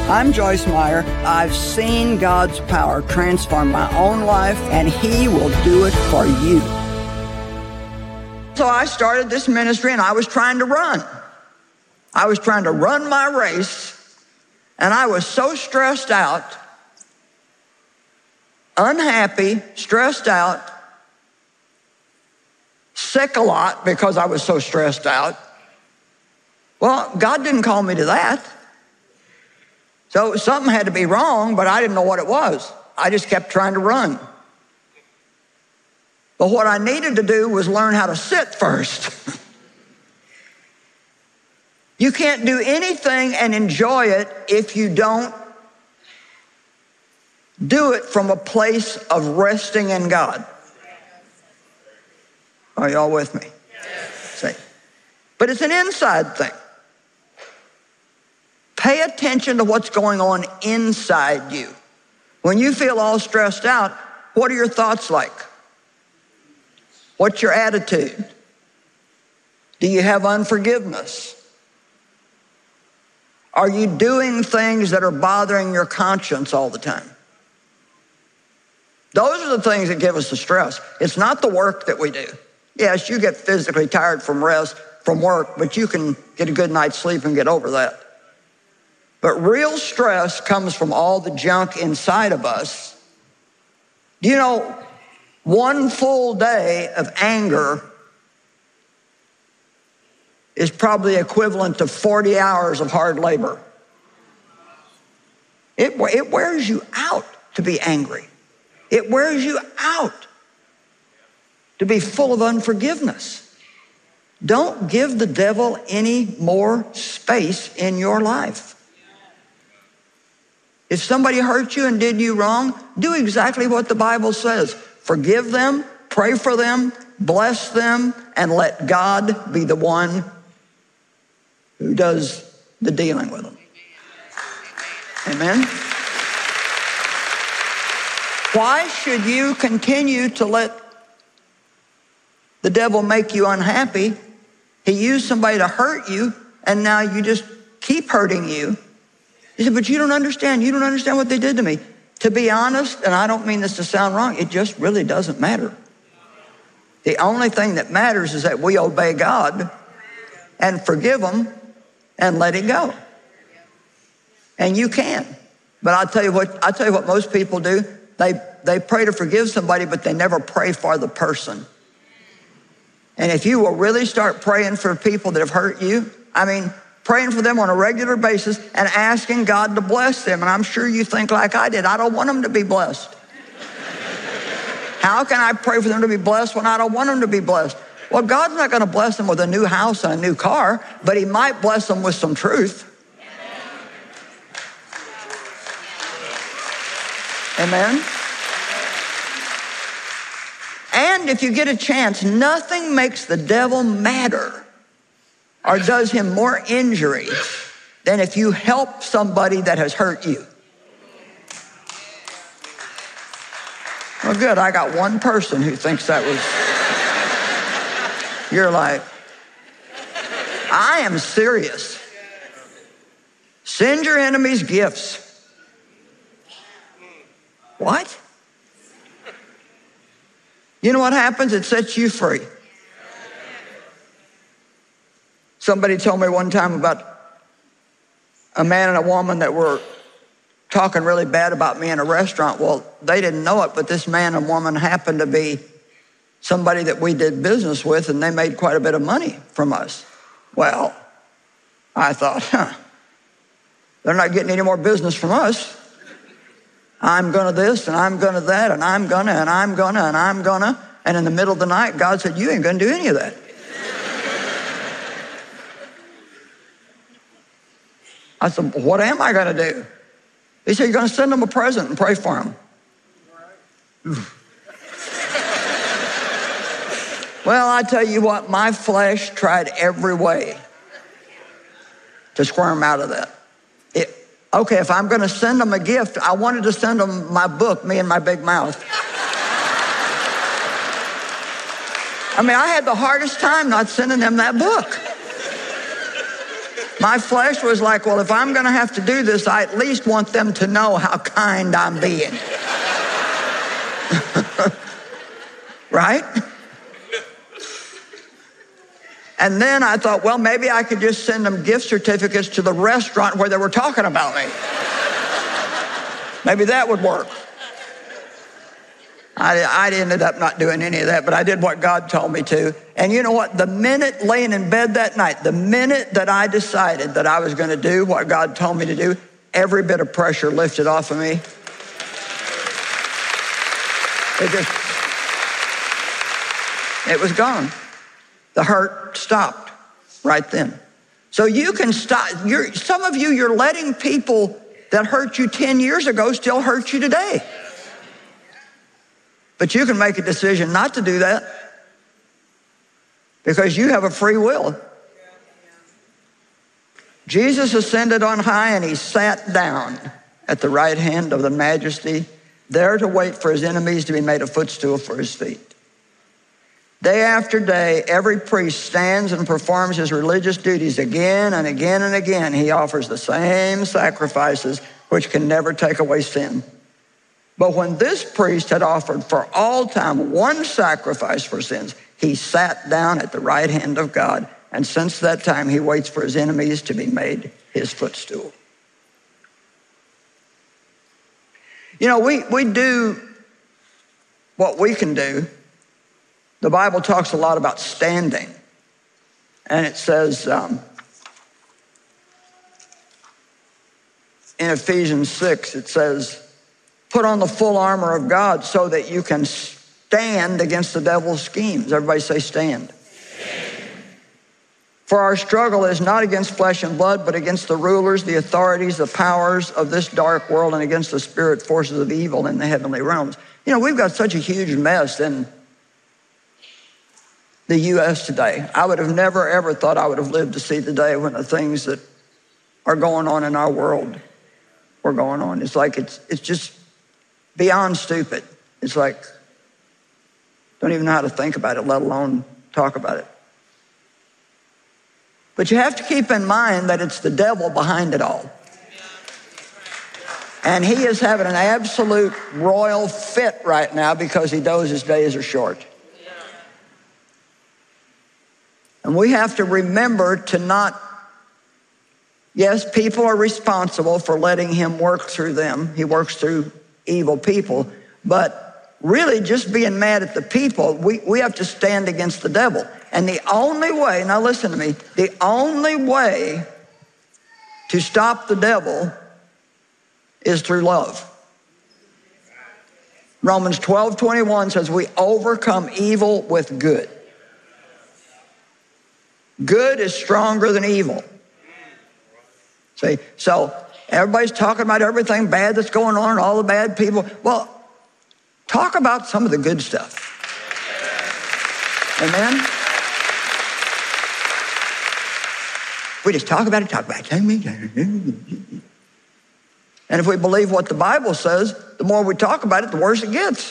I'm Joyce Meyer. I've seen God's power transform my own life, and He will do it for you. So I started this ministry, and I was trying to run. I was trying to run my race, and I was so stressed out, unhappy, stressed out, sick a lot because I was so stressed out. Well, God didn't call me to that. So something had to be wrong, but I didn't know what it was. I just kept trying to run. But what I needed to do was learn how to sit first. You can't do anything and enjoy it if you don't do it from a place of resting in God. Are y'all with me? See? But it's an inside thing. Pay attention to what's going on inside you. When you feel all stressed out, what are your thoughts like? What's your attitude? Do you have unforgiveness? Are you doing things that are bothering your conscience all the time? Those are the things that give us the stress. It's not the work that we do. Yes, you get physically tired from work, but you can get a good night's sleep and get over that. But real stress comes from all the junk inside of us. Do you know, one full day of anger is probably equivalent to 40 hours of hard labor. It wears you out to be angry. It wears you out to be full of unforgiveness. Don't give the devil any more space in your life. If somebody hurt you and did you wrong, do exactly what the Bible says. Forgive them, pray for them, bless them, and let God be the one who does the dealing with them. Amen? Why should you continue to let the devil make you unhappy? He used somebody to hurt you, and now you just keep hurting you. He said, but you don't understand. You don't understand what they did to me. To be honest, and I don't mean this to sound wrong, it just really doesn't matter. The only thing that matters is that we obey God and forgive them and let it go. And you can. But I'll tell you what most people do. They pray to forgive somebody, but they never pray for the person. And if you will really start praying for people that have hurt you, praying for them on a regular basis and asking God to bless them. And I'm sure you think like I did. I don't want them to be blessed. How can I pray for them to be blessed when I don't want them to be blessed? Well, God's not going to bless them with a new house and a new car, but He might bless them with some truth. Amen? And if you get a chance, nothing makes the devil madder or does him more injury than if you help somebody that has hurt you. Well, good, I got one person who thinks that was your life. I am serious. Send your enemies gifts. What? You know what happens? It sets you free. Somebody told me one time about a man and a woman that were talking really bad about me in a restaurant. Well, they didn't know it, but this man and woman happened to be somebody that we did business with, and they made quite a bit of money from us. Well, I thought, they're not getting any more business from us. I'm gonna this, and I'm gonna that, and I'm gonna, and I'm gonna, and I'm gonna. And in the middle of the night, God said, you ain't gonna do any of that. I said, what am I going to do? He said, you're going to send them a present and pray for them. Well, I tell you what, my flesh tried every way to squirm out of that. Okay, if I'm going to send them a gift, I wanted to send them my book, Me and My Big Mouth. I had the hardest time not sending them that book. My flesh was like, well, if I'm going to have to do this, I at least want them to know how kind I'm being. Right? And then I thought, well, maybe I could just send them gift certificates to the restaurant where they were talking about me. Maybe that would work. I ended up not doing any of that, but I did what God told me to. And you know what? The minute laying in bed that night, the minute that I decided that I was going to do what God told me to do, every bit of pressure lifted off of me. It was gone. The hurt stopped right then. So you can stop. Some of you, you're letting people that hurt you 10 years ago still hurt you today. But you can make a decision not to do that because you have a free will. Jesus ascended on high and he sat down at the right hand of the Majesty, there to wait for his enemies to be made a footstool for his feet. Day after day, every priest stands and performs his religious duties again and again and again. He offers the same sacrifices which can never take away sin. But when this priest had offered for all time one sacrifice for sins, he sat down at the right hand of God. And since that time, he waits for his enemies to be made his footstool. You know, we do what we can do. The Bible talks a lot about standing. And it says in Ephesians 6, it says, put on the full armor of God so that you can stand against the devil's schemes. Everybody say stand. For our struggle is not against flesh and blood, but against the rulers, the authorities, the powers of this dark world, and against the spirit forces of evil in the heavenly realms. You know, we've got such a huge mess in the U.S. today. I would have never, ever thought I would have lived to see the day when the things that are going on in our world were going on. It's like it's just beyond stupid. It's like, don't even know how to think about it, let alone talk about it. But you have to keep in mind that it's the devil behind it all. And he is having an absolute royal fit right now because he knows his days are short. And we have to remember to not, yes, people are responsible for letting him work through them. He works through evil people. But really just being mad at the people, we have to stand against the devil. And the only way, now listen to me, the only way to stop the devil is through love. Romans 12:21 says we overcome evil with good. Good is stronger than evil. See, so everybody's talking about everything bad that's going on, all the bad people. Well, talk about some of the good stuff. Amen? We just talk about it. And if we believe what the Bible says, the more we talk about it, the worse it gets.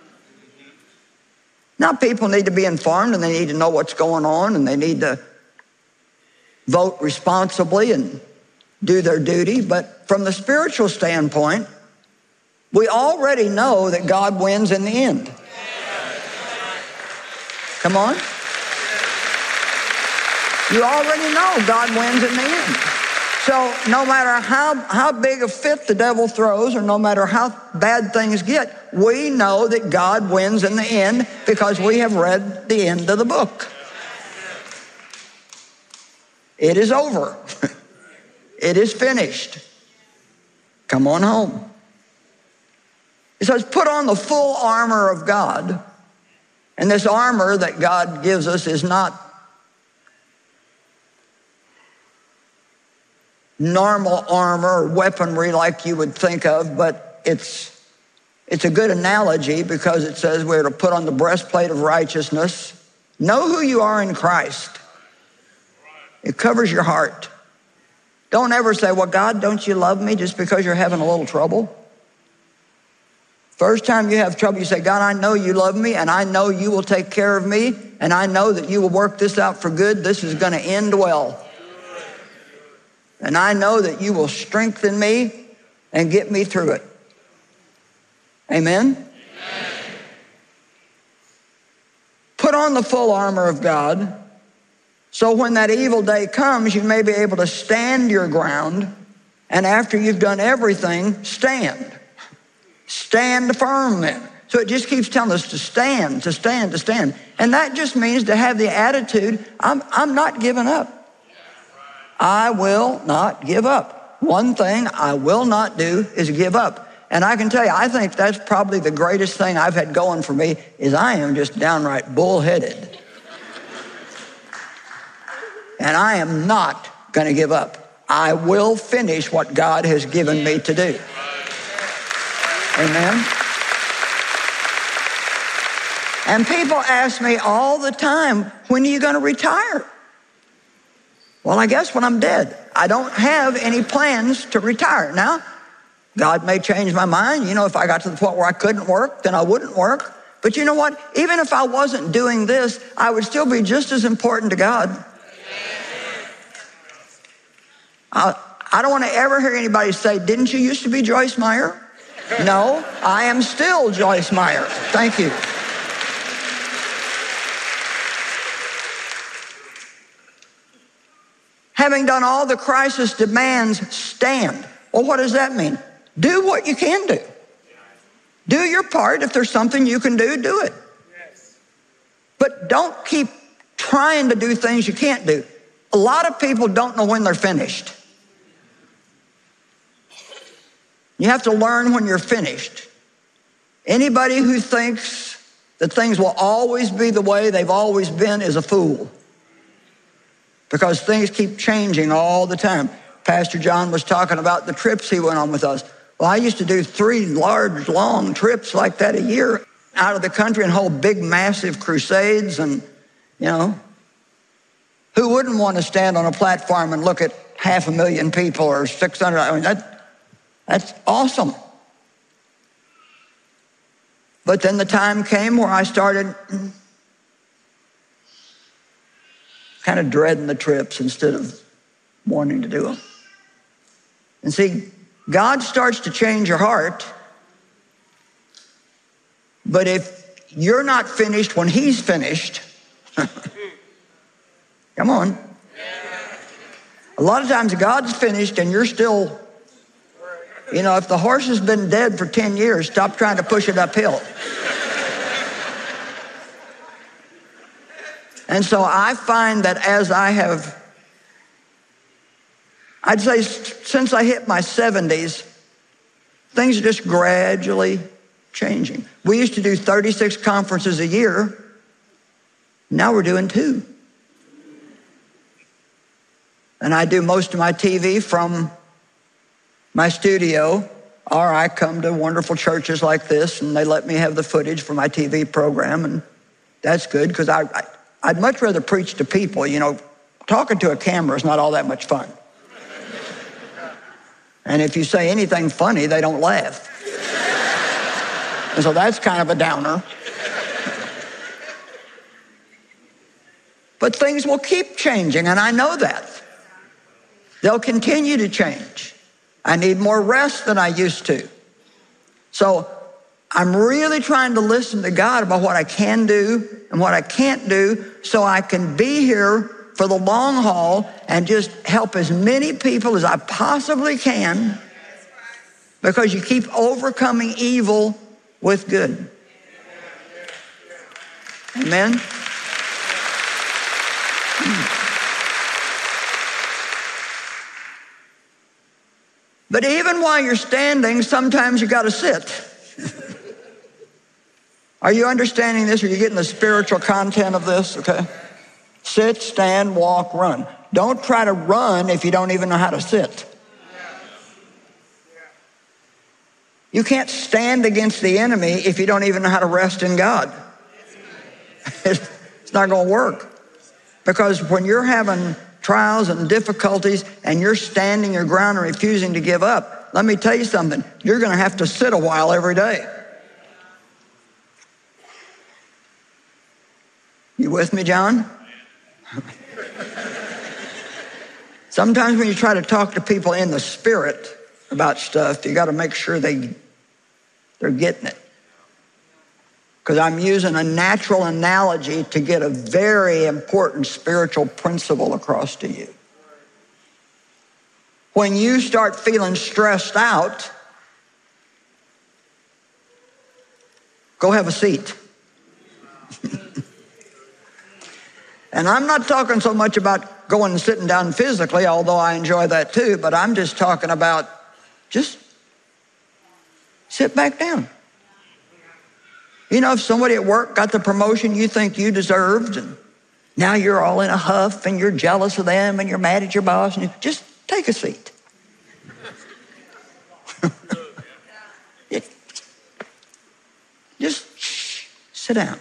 Now people need to be informed and they need to know what's going on and they need to vote responsibly and do their duty. But from the spiritual standpoint, we already know that God wins in the end. Come on. You already know God wins in the end. So no matter how big a fit the devil throws or no matter how bad things get, we know that God wins in the end because we have read the end of the book. It is over. It is finished. Come on home. It says, put on the full armor of God. And this armor that God gives us is not normal armor or weaponry like you would think of, but it's a good analogy because it says we're to put on the breastplate of righteousness. Know who you are in Christ. It covers your heart. Don't ever say, well, God, don't you love me just because you're having a little trouble? First time you have trouble, you say, God, I know you love me and I know you will take care of me and I know that you will work this out for good. This is going to end well. And I know that you will strengthen me and get me through it. Amen? Amen. Put on the full armor of God, so when that evil day comes, you may be able to stand your ground, and after you've done everything, stand. Stand firm then. So it just keeps telling us to stand, to stand, to stand. And that just means to have the attitude, I'm not giving up. I will not give up. One thing I will not do is give up. And I can tell you, I think that's probably the greatest thing I've had going for me is I am just downright bullheaded. And I am not going to give up. I will finish what God has given me to do. Amen. And people ask me all the time, when are you going to retire? Well, I guess when I'm dead. I don't have any plans to retire. Now, God may change my mind. You know, if I got to the point where I couldn't work, then I wouldn't work. But you know what? Even if I wasn't doing this, I would still be just as important to God. I don't want to ever hear anybody say, didn't you used to be Joyce Meyer? No, I am still Joyce Meyer. Thank you. Having done all the crisis demands, stand. Well, what does that mean? Do what you can do. Do your part. If there's something you can do, do it. But don't keep trying to do things you can't do. A lot of people don't know when they're finished. You have to learn when you're finished. Anybody who thinks that things will always be the way they've always been is a fool. Because things keep changing all the time. Pastor John was talking about the trips he went on with us. Well, I used to do 3 large, long trips like that a year out of the country and hold big, massive crusades. And, you know, who wouldn't want to stand on a platform and look at 500,000 people or 600? I mean, that's awesome. But then the time came where I started kind of dreading the trips instead of wanting to do them. And see, God starts to change your heart, but if you're not finished when he's finished, come on. A lot of times God's finished and you're still, you know, if the horse has been dead for 10 years, stop trying to push it uphill. And so I find that as I have, I'd say since I hit my 70s, things are just gradually changing. We used to do 36 conferences a year. Now we're doing 2. And I do most of my TV from my studio, or I come to wonderful churches like this and they let me have the footage for my TV program, and that's good because I'd much rather preach to people. You know, talking to a camera is not all that much fun. And if you say anything funny, they don't laugh. And so that's kind of a downer. But things will keep changing, and I know that. They'll continue to change. I need more rest than I used to. So I'm really trying to listen to God about what I can do and what I can't do so I can be here for the long haul and just help as many people as I possibly can, because you keep overcoming evil with good. Amen? But even while you're standing, sometimes you got to sit. Are you understanding this? Are you getting the spiritual content of this? Okay. Sit, stand, walk, run. Don't try to run if you don't even know how to sit. You can't stand against the enemy if you don't even know how to rest in God. It's not going to work. Because when you're having trials and difficulties and you're standing your ground and refusing to give up, let me tell you something. You're going to have to sit a while every day. You with me, John? Sometimes when you try to talk to people in the spirit about stuff, you got to make sure they're getting it. Because I'm using a natural analogy to get a very important spiritual principle across to you. When you start feeling stressed out, go have a seat. And I'm not talking so much about going and sitting down physically, although I enjoy that too, but I'm just talking about just sit back down. You know, if somebody at work got the promotion you think you deserved, and now you're all in a huff and you're jealous of them and you're mad at your boss, and just take a seat. Just sit down.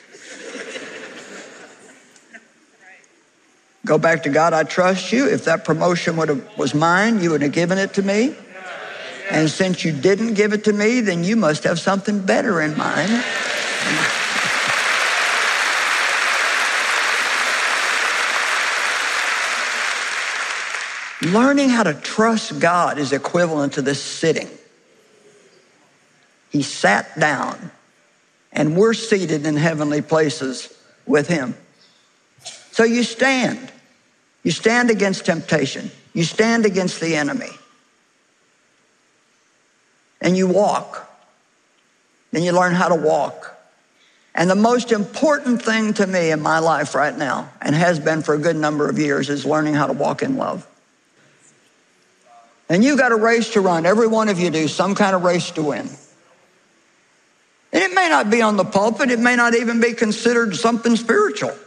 Go back to God. I trust you. If that promotion was mine, you would have given it to me. And since you didn't give it to me, then you must have something better in mind. Learning how to trust God is equivalent to this sitting. He sat down, and we're seated in heavenly places with him. So you stand. You stand against temptation. You stand against the enemy. And you walk. Then you learn how to walk. And the most important thing to me in my life right now, and has been for a good number of years, is learning how to walk in love. And you've got a race to run. Every one of you do, some kind of race to win. And it may not be on the pulpit. It may not even be considered something spiritual.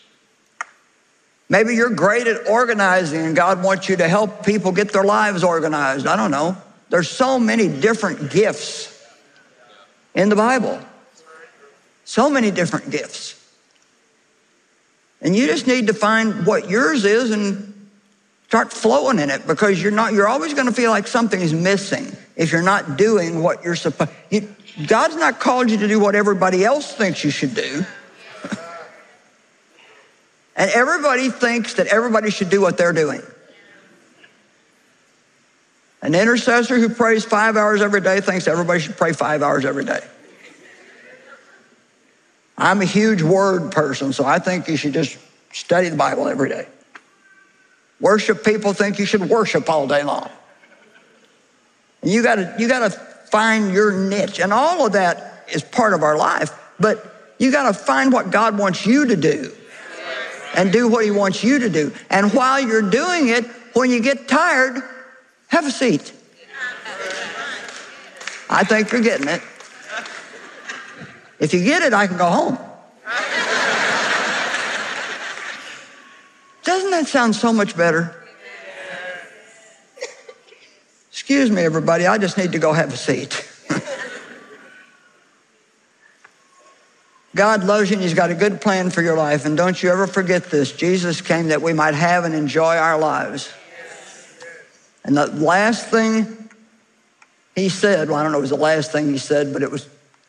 Maybe you're great at organizing and God wants you to help people get their lives organized. I don't know. There's so many different gifts in the Bible. So many different gifts. And you just need to find what yours is and start flowing in it, because you're always going to feel like something is missing if you're not doing what you're supposed to. God's not called you to do what everybody else thinks you should do. And everybody thinks that everybody should do what they're doing. An intercessor who prays 5 hours every day thinks everybody should pray 5 hours every day. I'm a huge word person, so I think you should just study the Bible every day. Worship people think you should worship all day long. And you gotta find your niche, and all of that is part of our life, but you gotta find what God wants you to do and do what he wants you to do. And while you're doing it, when you get tired, have a seat. I think you're getting it. If you get it, I can go home. Doesn't that sound so much better? Excuse me, everybody, I just need to go have a seat. God loves you and he's got a good plan for your life. And don't you ever forget this. Jesus came that we might have and enjoy our lives. And the last thing he said, well, I don't know if it was the last thing he said, but it was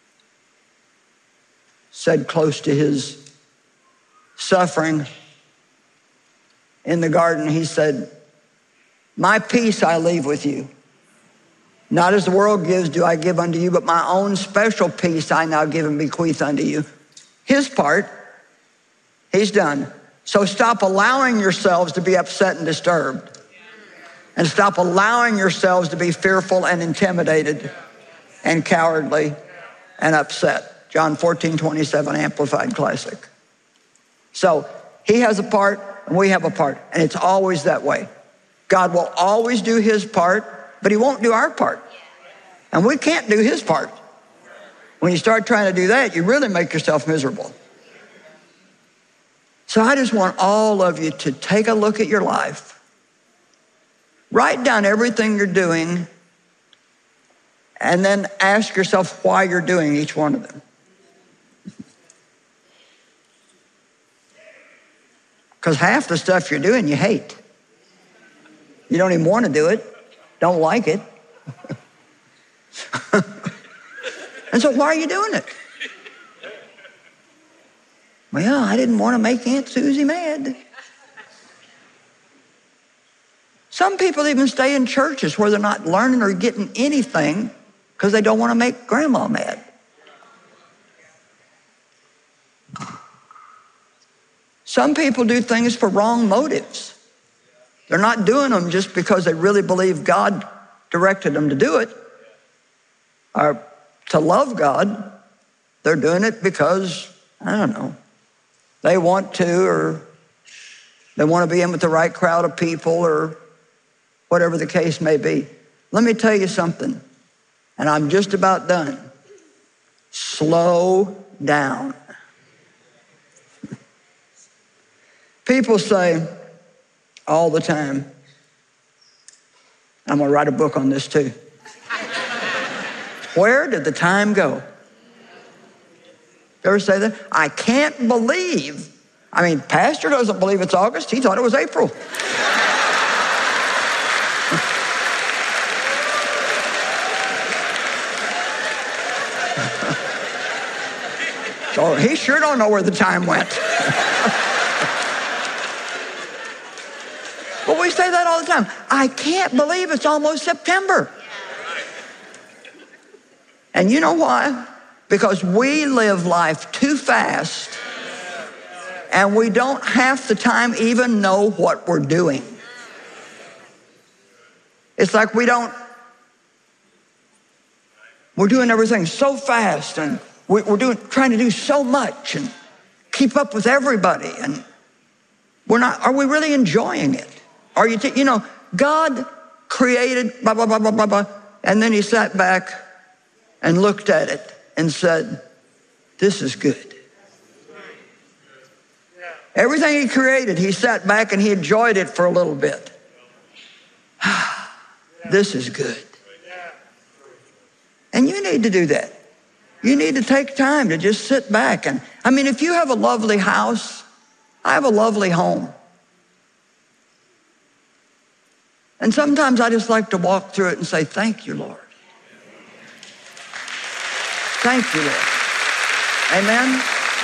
said close to his suffering in the garden. He said, my peace I leave with you. Not as the world gives do I give unto you, but my own special peace I now give and bequeath unto you. His part, he's done. So stop allowing yourselves to be upset and disturbed. And stop allowing yourselves to be fearful and intimidated and cowardly and upset. John 14:27, Amplified Classic. So he has a part and we have a part, and it's always that way. God will always do his part, but he won't do our part. And we can't do his part. When you start trying to do that, you really make yourself miserable. So I just want all of you to take a look at your life. Write down everything you're doing, and then ask yourself why you're doing each one of them. Because half the stuff you're doing, you hate. You don't even want to do it, don't like it. And so why are you doing it? Well, I didn't want to make Aunt Susie mad. Some people even stay in churches where they're not learning or getting anything because they don't want to make grandma mad. Some people do things for wrong motives. They're not doing them just because they really believe God directed them to do it or to love God. They're doing it because, I don't know, they want to, or they want to be in with the right crowd of people, or whatever the case may be. Let me tell you something, and I'm just about done. Slow down. People say all the time, I'm going to write a book on this too. Where did the time go? You ever say that? I can't believe. I mean, Pastor doesn't believe it's August. He thought it was April. So he sure don't know where the time went. But we say that all the time. I can't believe it's almost September. And you know why? Because we live life too fast, and we don't half the time even know what we're doing. It's like we're doing everything so fast, and we're trying to do so much and keep up with everybody, and are we really enjoying it? Are you, God created blah, blah, blah, blah, blah, blah, and then he sat back and looked at it and said, this is good. Everything he created, he sat back and he enjoyed it for a little bit. This is good. And you need to do that. You need to take time to just sit back. And I mean, if you have a lovely house, I have a lovely home. And sometimes I just like to walk through it and say, thank you, Lord. Thank you, Lord. Amen.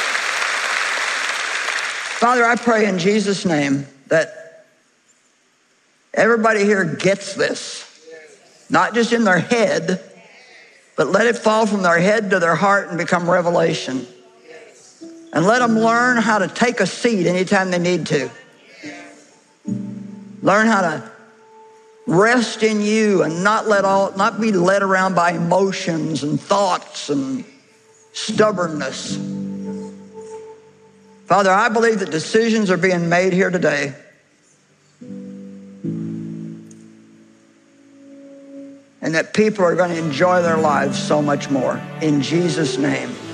Father, I pray in Jesus' name that everybody here gets this, not just in their head, but let it fall from their head to their heart and become revelation. And let them learn how to take a seat anytime they need to. Learn how to rest in you and not be led around by emotions and thoughts and stubbornness. Father, I believe that decisions are being made here today. And that people are going to enjoy their lives so much more. In Jesus' name.